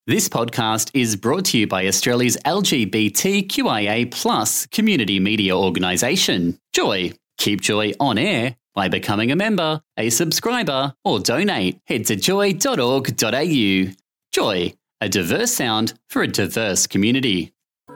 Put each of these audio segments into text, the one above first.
This podcast is brought to you by Australia's LGBTQIA+ community media organisation, Joy. Keep Joy on air by becoming a member, a subscriber, or donate. Head to joy.org.au. Joy, a diverse sound for a diverse community.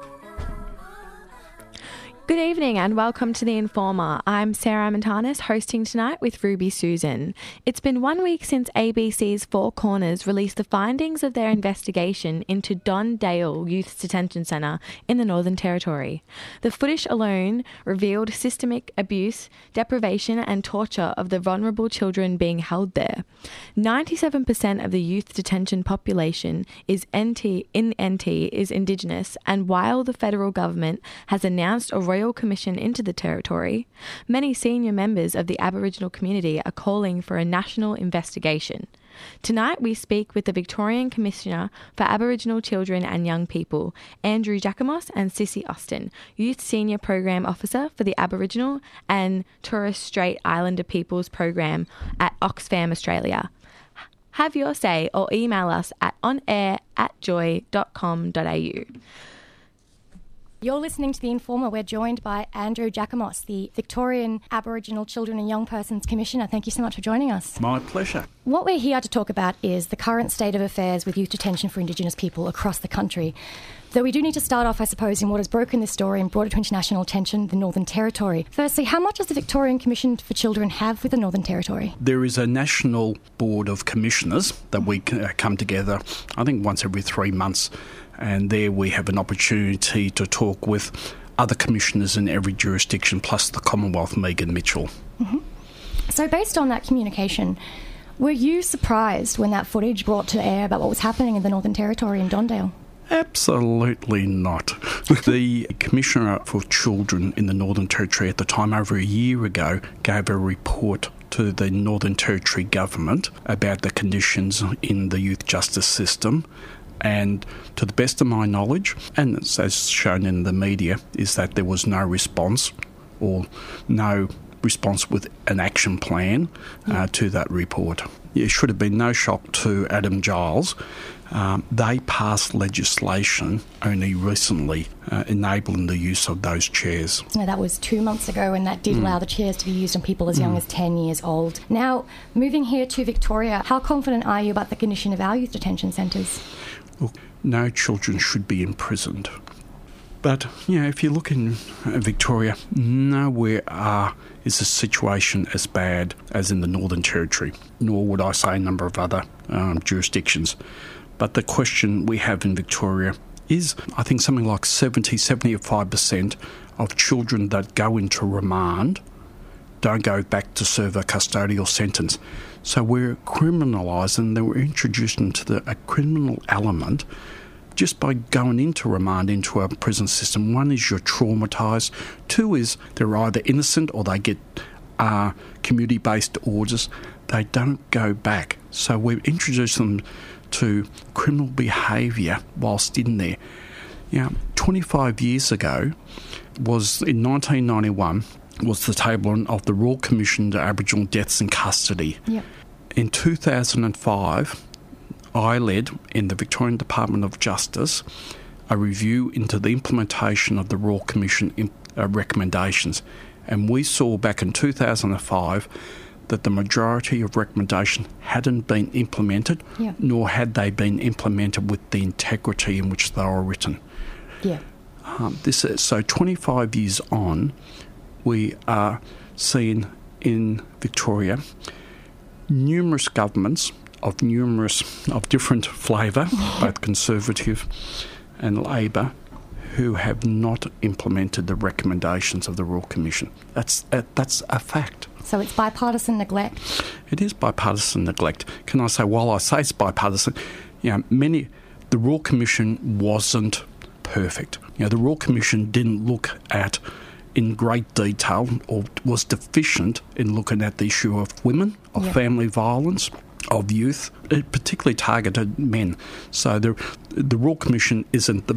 Good evening and welcome to The Informer. I'm Sarah Montanis, hosting tonight with Ruby Susan. It's been 1 week since ABC's Four Corners released the findings of their investigation into Don Dale Youth Detention Centre in the Northern Territory. The footage alone revealed systemic abuse, deprivation and torture of the vulnerable children being held there. 97% of the youth detention population is Indigenous, and while the federal government has announced a Royal Commission into the territory, many senior members of the Aboriginal community are calling for a national investigation. Tonight we speak with the Victorian Commissioner for Aboriginal Children and Young People, Andrew Jacamos, and Sissy Austin, Youth Senior Program Officer for the Aboriginal and Torres Strait Islander Peoples Program at Oxfam Australia. Have your say or email us at onair@joy.com.au. You're listening to The Informer. We're joined by Andrew Jacamos, the Victorian Aboriginal Children and Young Persons Commissioner. Thank you so much for joining us. My pleasure. What we're here to talk about is the current state of affairs with youth detention for Indigenous people across the country. Though we do need to start off, I suppose, in what has broken this story and brought it to international attention, the Northern Territory. Firstly, how much does the Victorian Commission for Children have with the Northern Territory? There is a national board of commissioners that we come together, I think, once every 3 months. And there we have an opportunity to talk with other commissioners in every jurisdiction, plus the Commonwealth, Megan Mitchell. Mm-hmm. So based on that communication, were you surprised when that footage brought to air about what was happening in the Northern Territory in Don Dale? Absolutely not. The Commissioner for Children in the Northern Territory at the time, over a year ago, gave a report to the Northern Territory government about the conditions in the youth justice system. And to the best of my knowledge, and as shown in the media, is that there was no response or no response with an action plan to that report. It should have been no shock to Adam Giles. They passed legislation only recently enabling the use of those chairs. Now, that was 2 months ago, and that did allow the chairs to be used on people as young as 10 years old. Now, moving here to Victoria, how confident are you about the condition of our youth detention centres? Look, no children should be imprisoned. But, if you look in Victoria, nowhere is the situation as bad as in the Northern Territory, nor would I say a number of other jurisdictions. But the question we have in Victoria is, I think, something like 75% of children that go into remand don't go back to serve a custodial sentence. So we're criminalising, they were introduced into a criminal element just by going into remand, into a prison system. One is you're traumatised. Two is they're either innocent or they get community-based orders. They don't go back. So we've introduced them to criminal behaviour whilst in there. 25 years ago was, in 1991, was the tabling of the Royal Commission to Aboriginal Deaths in Custody. Yep. In 2005, I led, in the Victorian Department of Justice, a review into the implementation of the Royal Commission recommendations. And we saw back in 2005 that the majority of recommendations hadn't been implemented, nor had they been implemented with the integrity in which they were written. Yeah. So 25 years on, we are seeing in Victoria numerous governments of different flavour, both Conservative and Labor, who have not implemented the recommendations of the Royal Commission. That's a fact. So it's bipartisan neglect? It is bipartisan neglect. Can I say, while I say it's bipartisan, the Royal Commission wasn't perfect. The Royal Commission didn't look at in great detail, or was deficient in looking at the issue of women, of family violence, of youth. It particularly targeted men. So the Royal Commission isn't the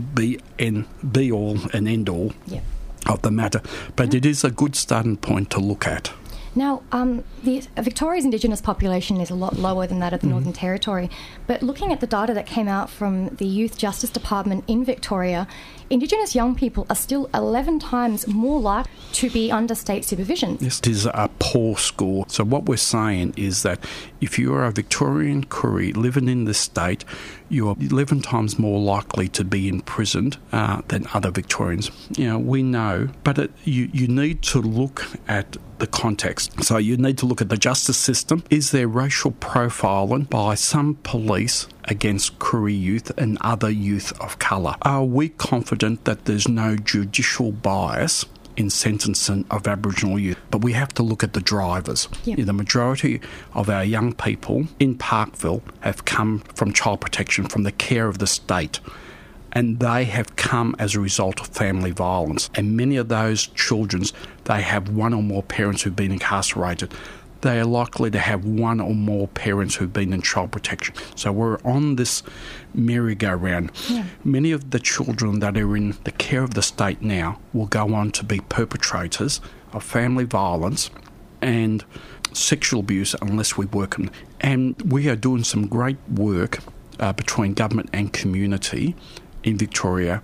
be-all and end-all of the matter, but it is a good starting point to look at. Now, Victoria's Indigenous population is a lot lower than that of the Northern Territory, but looking at the data that came out from the Youth Justice Department in Victoria, Indigenous young people are still 11 times more likely to be under state supervision. Yes, it is a poor score. So what we're saying is that if you are a Victorian Koori living in this state, you are 11 times more likely to be imprisoned than other Victorians. We know, but you need to look at the context. So you need to look at the justice system. Is there racial profiling by some police against Koori youth and other youth of colour? Are we confident that there's no judicial bias in sentencing of Aboriginal youth? But we have to look at the drivers. Yep. The majority of our young people in Parkville have come from child protection, from the care of the state. And they have come as a result of family violence. And many of those children, they have one or more parents who've been incarcerated. They are likely to have one or more parents who've been in child protection. So we're on this merry-go-round. Yeah. Many of the children that are in the care of the state now will go on to be perpetrators of family violence and sexual abuse unless we work them. And we are doing some great work between government and community in Victoria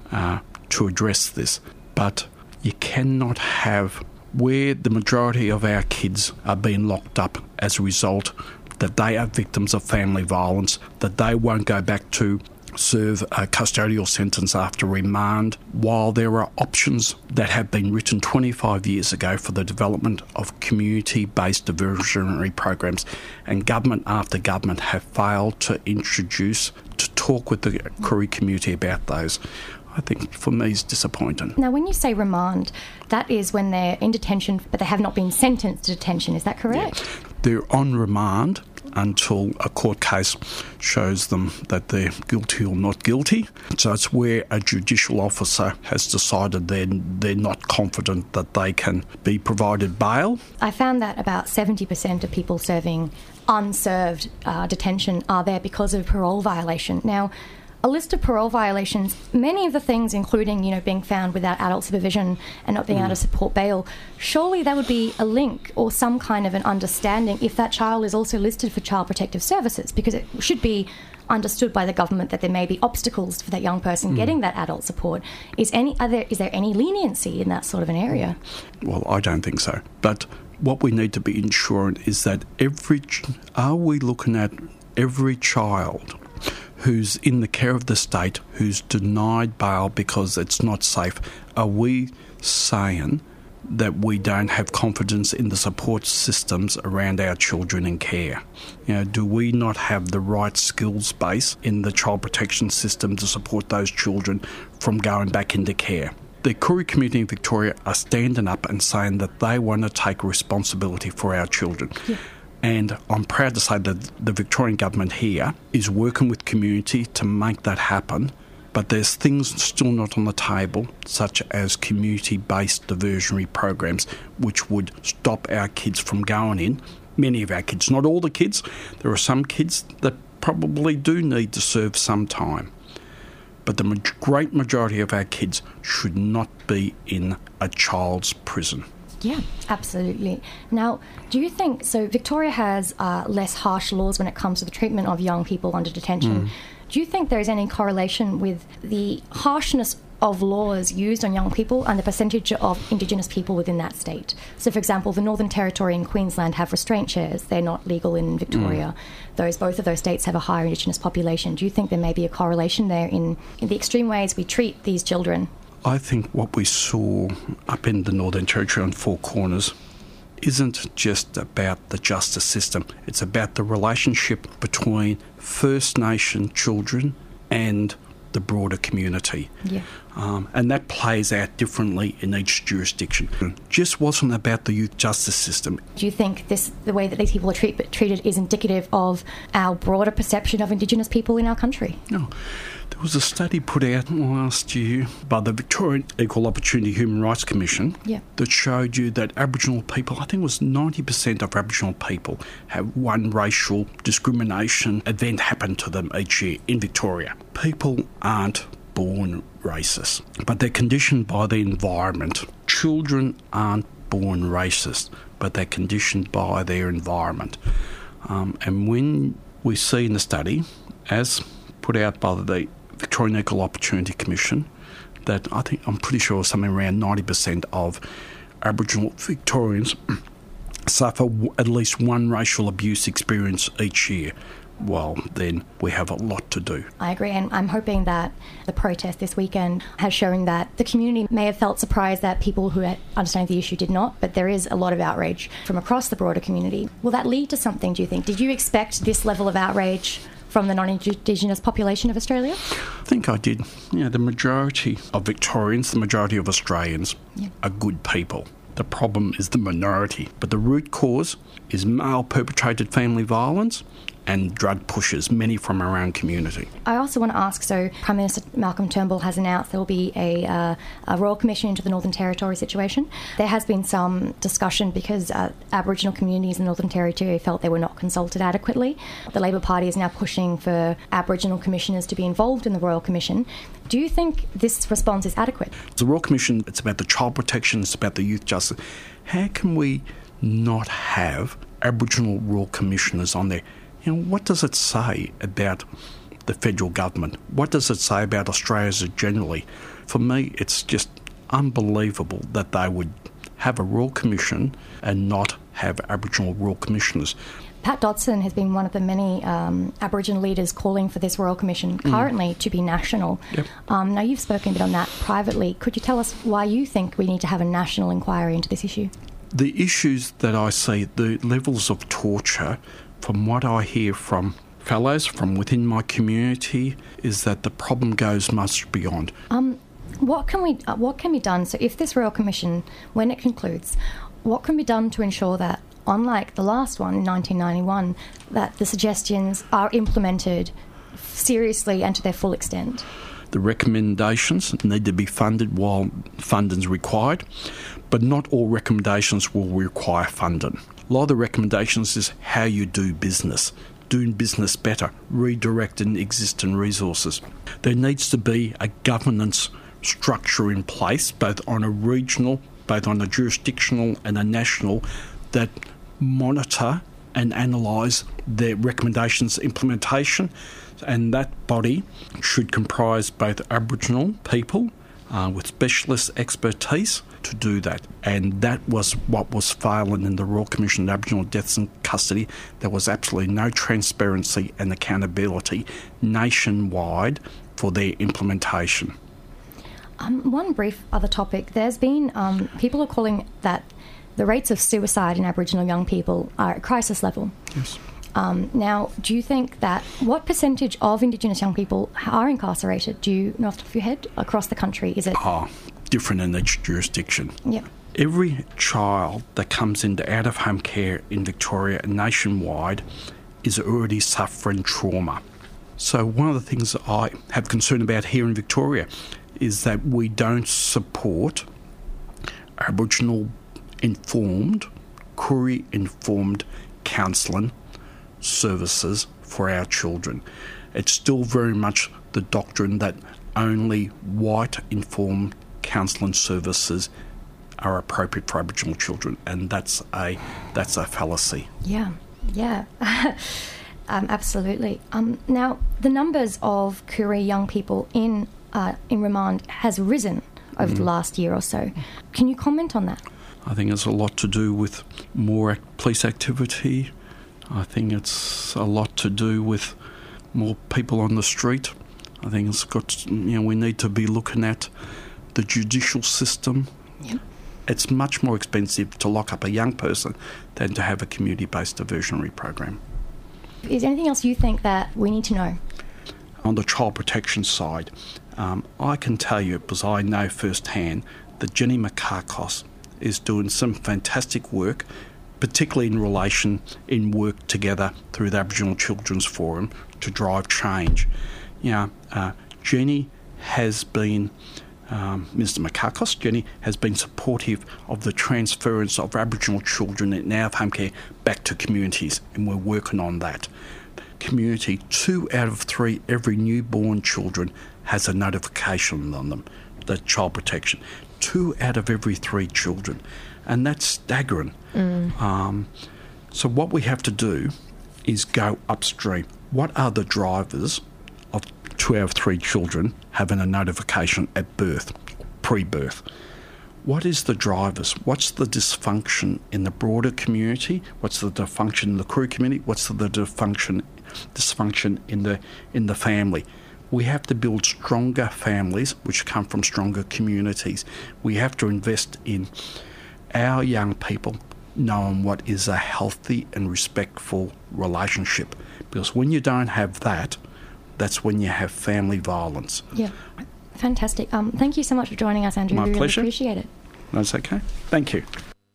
to address this. But you cannot have where the majority of our kids are being locked up as a result that they are victims of family violence, that they won't go back to serve a custodial sentence after remand, while there are options that have been written 25 years ago for the development of community-based diversionary programs, and government after government have failed to introduce, to talk with the Koori community about those. I think for me is disappointing. Now, when you say remand, that is when they're in detention but they have not been sentenced to detention, is that correct? Yeah. They're on remand until a court case shows them that they're guilty or not guilty. So it's where a judicial officer has decided they're not confident that they can be provided bail. I found that about 70% of people serving unserved detention are there because of parole violation. Now, a list of parole violations, many of the things, including, being found without adult supervision and not being able to support bail, surely there would be a link or some kind of an understanding if that child is also listed for Child Protective Services, because it should be understood by the government that there may be obstacles for that young person getting that adult support. Is there any leniency in that sort of an area? Well, I don't think so. But what we need to be ensuring is that are we looking at every child who's in the care of the state, who's denied bail because it's not safe? Are we saying that we don't have confidence in the support systems around our children in care? Do we not have the right skills base in the child protection system to support those children from going back into care? The Koori community in Victoria are standing up and saying that they want to take responsibility for our children. Yeah. And I'm proud to say that the Victorian government here is working with community to make that happen. But there's things still not on the table, such as community-based diversionary programs, which would stop our kids from going in. Many of our kids, not all the kids. There are some kids that probably do need to serve some time. But the great majority of our kids should not be in a child's prison. Yeah, absolutely. Now, do you think, so Victoria has less harsh laws when it comes to the treatment of young people under detention. Do you think there is any correlation with the harshness of laws used on young people and the percentage of Indigenous people within that state? So, for example, the Northern Territory and Queensland have restraint chairs. They're not legal in Victoria. Both of those states have a higher Indigenous population. Do you think there may be a correlation there in the extreme ways we treat these children? I think what we saw up in the Northern Territory on Four Corners isn't just about the justice system. It's about the relationship between First Nation children and the broader community. Yeah. And that plays out differently in each jurisdiction. It just wasn't about the youth justice system. Do you think the way that these people are treated is indicative of our broader perception of Indigenous people in our country? No. There was a study put out last year by the Victorian Equal Opportunity Human Rights Commission that showed you that Aboriginal people, I think it was 90% of Aboriginal people, have one racial discrimination event happen to them each year in Victoria. People aren't born racist, but they're conditioned by the environment. Children aren't born racist, but they're conditioned by their environment. And when we see in the study, as put out by the Victorian Equal Opportunity Commission, that I'm pretty sure something around 90% of Aboriginal Victorians suffer at least one racial abuse experience each year. Well, then we have a lot to do. I agree, and I'm hoping that the protest this weekend has shown that the community may have felt surprised that people who understand the issue did not, but there is a lot of outrage from across the broader community. Will that lead to something, do you think? Did you expect this level of outrage from the non-Indigenous population of Australia? I think I did. The majority of Victorians, the majority of Australians are good people. The problem is the minority. But the root cause is male-perpetrated family violence and drug pushers, many from our own community. I also want to ask, so Prime Minister Malcolm Turnbull has announced there will be a Royal Commission into the Northern Territory situation. There has been some discussion because Aboriginal communities in the Northern Territory felt they were not consulted adequately. The Labor Party is now pushing for Aboriginal commissioners to be involved in the Royal Commission. Do you think this response is adequate? The Royal Commission, it's about the child protection, it's about the youth justice. How can we not have Aboriginal Royal Commissioners on there? What does it say about the federal government? What does it say about Australia generally? For me, it's just unbelievable that they would have a Royal Commission and not have Aboriginal Royal Commissioners. Pat Dodson has been one of the many Aboriginal leaders calling for this Royal Commission currently to be national. Yep. Now, you've spoken a bit on that privately. Could you tell us why you think we need to have a national inquiry into this issue? The issues that I see, the levels of torture, from what I hear from fellows from within my community, is that the problem goes much beyond. What can be done? So if this Royal Commission, when it concludes, what can be done to ensure that, unlike the last one in 1991, that the suggestions are implemented seriously and to their full extent? The recommendations need to be funded while funding is required, but not all recommendations will require funding. A lot of the recommendations is how you do business, doing business better, redirecting existing resources. There needs to be a governance structure in place, both on a regional, both on a jurisdictional and a national, that monitor and analyse their recommendations implementation. And that body should comprise both Aboriginal people with specialist expertise to do that. And that was what was failing in the Royal Commission of Aboriginal Deaths in Custody. There was absolutely no transparency and accountability nationwide for their implementation. One brief other topic. There's been people are calling that the rates of suicide in Aboriginal young people are at crisis level. Yes. Now, do you think that what percentage of Indigenous young people are incarcerated? Do you know off the top of your head across the country? Is it different in each jurisdiction? Yeah. Every child that comes into out-of-home care in Victoria and nationwide is already suffering trauma. So one of the things that I have concern about here in Victoria is that we don't support Aboriginal informed, Koori-informed counselling services for our children. It's still very much the doctrine that only white-informed counselling services are appropriate for Aboriginal children, and that's a fallacy. Yeah. Absolutely. Now, the numbers of Koori young people in remand has risen over the last year or so. Can you comment on that? I think it's a lot to do with more police activity. I think it's a lot to do with more people on the street. I think it's got, we need to be looking at the judicial system. Yep. It's much more expensive to lock up a young person than to have a community-based diversionary program. Is there anything else you think that we need to know? On the child protection side, I can tell you, because I know firsthand, that Jenny Makakos is doing some fantastic work, particularly in relation in work together through the Aboriginal Children's Forum to drive change. Jenny has been, Mr Makakos, Jenny has been supportive of the transference of Aboriginal children in out-of-home care back to communities, and we're working on that. Community, 2 out of 3 every newborn children has a notification on them. the child protection. 2 out of every 3 children. And that's staggering. So what we have to do is go upstream. What are the drivers of 2 out of 3 children having a notification at birth, pre-birth? What is the drivers? What's the dysfunction in the broader community? What's the dysfunction in the crew community? What's the dysfunction in the family? We have to build stronger families which come from stronger communities. We have to invest in our young people knowing what is a healthy and respectful relationship. Because when you don't have that, that's when you have family violence. Yeah. Fantastic. Thank you so much for joining us, Andrew. My we pleasure. Really appreciate it. That's okay. Thank you.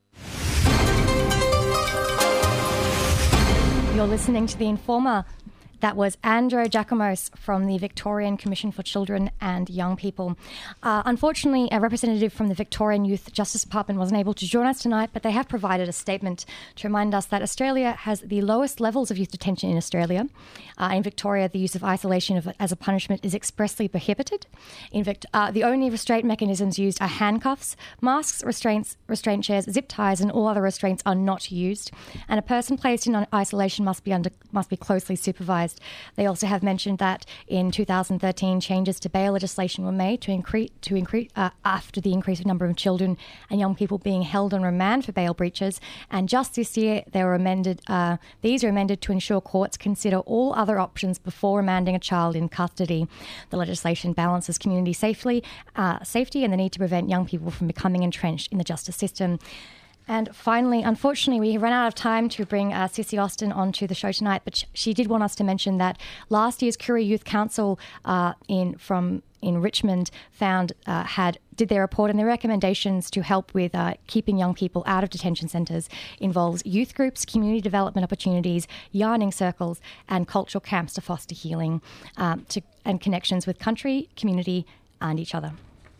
You're listening to The Informer. That was Andrew Jacomos from the Victorian Commission for Children and Young People. Unfortunately, a representative from the Victorian Youth Justice Department wasn't able to join us tonight, but they have provided a statement to remind us that Australia has the lowest levels of youth detention in Australia. In Victoria, the use of isolation as a punishment is expressly prohibited. The only restraint mechanisms used are handcuffs, masks, restraint chairs, zip ties, and all other restraints are not used. And a person placed in isolation must be closely supervised. They also have mentioned that in 2013, changes to bail legislation were made to increase after the increasing number of children and young people being held on remand for bail breaches. And just this year, they were amended. These are amended to ensure courts consider all other options before remanding a child in custody. The legislation balances community safety and the need to prevent young people from becoming entrenched in the justice system. And finally, unfortunately, we ran out of time to bring Sissy Austin onto the show tonight, but she did want us to mention that last year's Koori Youth Council in Richmond did their report, and their recommendations to help with keeping young people out of detention centres involves youth groups, community development opportunities, yarning circles, and cultural camps to foster healing and connections with country, community, and each other.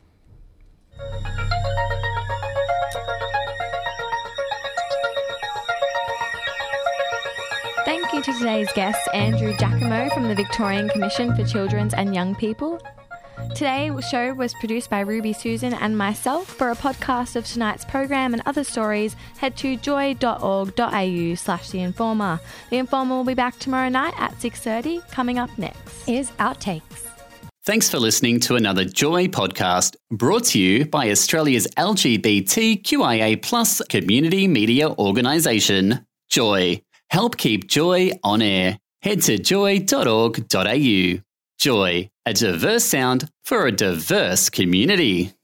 Thank you to today's guest, Andrew Giacomo from the Victorian Commission for Children and Young People. Today's show was produced by Ruby Susan and myself. For a podcast of tonight's program and other stories, head to joy.org.au/The Informer. The Informer will be back tomorrow night at 6:30. Coming up next is Outtakes. Thanks for listening to another Joy podcast brought to you by Australia's LGBTQIA+ community media organisation, Joy. Help keep Joy on air. Head to joy.org.au. Joy, a diverse sound for a diverse community.